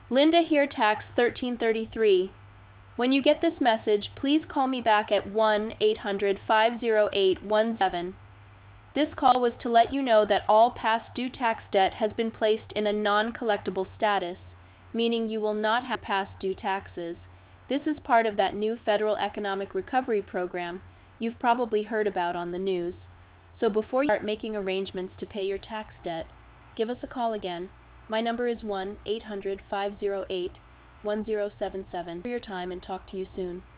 Linda here, tax 1333. When you get this message, please call me back at 1-800-508-17. This call was to let you know that all past due tax debt has been placed in a non-collectible status, meaning you will not have past due taxes. This is part of that new federal economic recovery program you've probably heard about on the news. So before you start making arrangements to pay your tax debt, give us a call again. My number is 1-800-508-1077. For your time and talk to you soon.